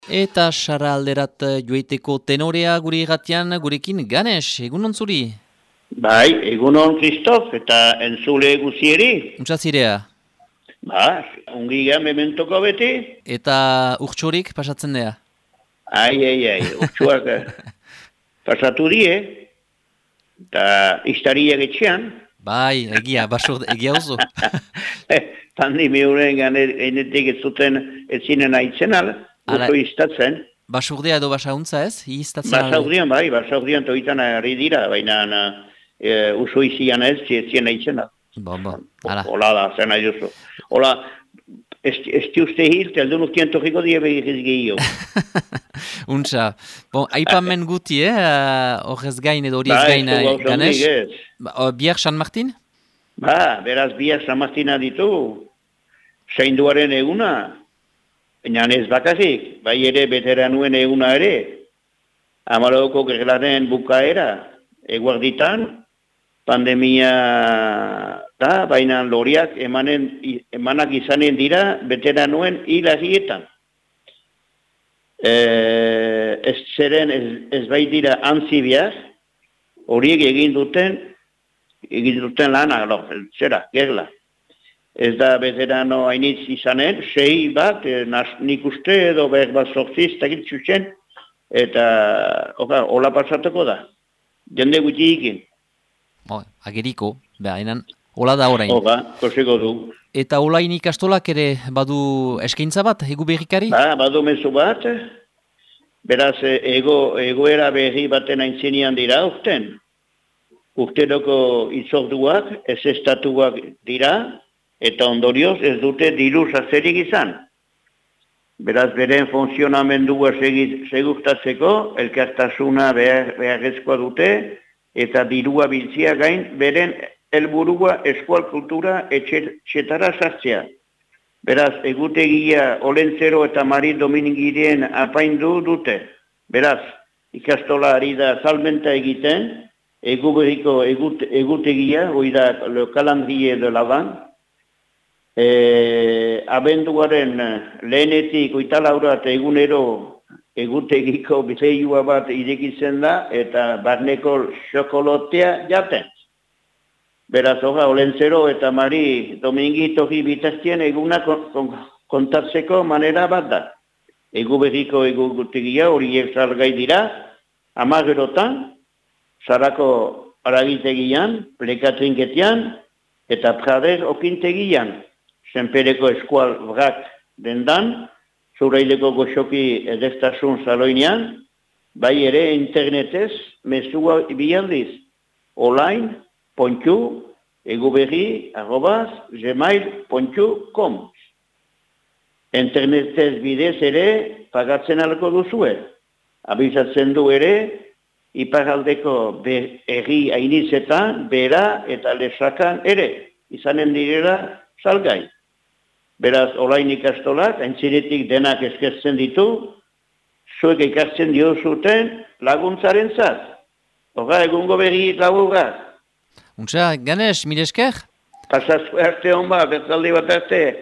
Eta Sara alderat joiteko tenorea gure irratian gurekin Ganes, egunon zuri? Bai, egunon Kristof eta entzule guzieri. Untsazirea. Ba, ongi gehan mementoko beti. Eta urtsorik pasatzen dea? Ai, urtsuak pasatu die. Eta istariak etxean. Bai, egia, egia oso. Pandemia horren enetik ez zuten ez zinen aitzen oso iztatzen. Basurdea edo basauntza ez? Basaurdian, bai, basaurdian toitan ari dira, baina uso izian ez, zien aitzena. Hala. Hola da, zen nahi duzu. Hola, ez uste hil, teldun ustean torriko die behiz gehiago. Untsa. Bon, aipamen guti, horrez gain edo horiez gain Ganes. Biak San Martin? Ba, beraz biak San Martina ditu. Zainduaren eguna. Baina ez bakazik, bai ere veteranuen eguna ere. Amaroko gerlaren bukaera. Eguarditan, pandemia da, baina loriak emanak izanen dira veteranuen hilagietan. Ez zeren ez bai dira antzibiak, horiek egin duten lana, gerla. Ez da veterano hainitz izanen, 6 bat, nik uste edo behar bat sortziz, takit txutzen, eta hola pasatuko da. Jende guti ikin. Ageriko, behaenan, hola da orain. Koseko du. Eta olain ikastolak ere badu eskaintza bat, egu berrikari? Badu mezu bat, beraz egoera berri baten aintzenian dira urten. Urteroko itzorduak, ez estatuak dira, eta ondorioz ez dute diru zazerik izan. Beraz, beren funtzionamendua segurtatzeko, elkartasuna beharrezkoa dute, eta dirua biltzia gain, beren helburua eskual kultura etxetara sartzea. Beraz, egutegia Olentzero eta Mari Dominigirien apaindu dute. Beraz, ikastola ari da salmenta egiten, eguberriko egutegia, oida le calendrier de l'Avent, abenduaren lehenetik oitalaurat egunero egutegiko bizeioa bat irekitzen da eta barneko xokolotea jaten. Beraz, Olentzero eta Mari Domingitoki bitaztien eguna kontatzeko manera bat da. Eguberriko egutegia horiek salgai dira, 10 gerotan, Sarako aragitegian, plekatrinketean, eta Prader okintegian. Senpereko eskual brak dendan, Zuraileko goxoki edestasun saloinean, bai ere internetez, mezua bialdiz, olain.eguberri@gmail.com. Internetez bidez ere pagatzen alko duzue. Abizatzen du ere, iparaldeko erri hainitzetan, bera eta lesakan ere, izanen direla salgai. Beraz, olain ikastolak, aintzinetik denak eskertzen ditu, zuek ikartzen diozuten laguntzaren zat. Egungo berri laburrak. Untsa, Ganes, mire esker? Pasazue arte honba, bertzaldi bat arte.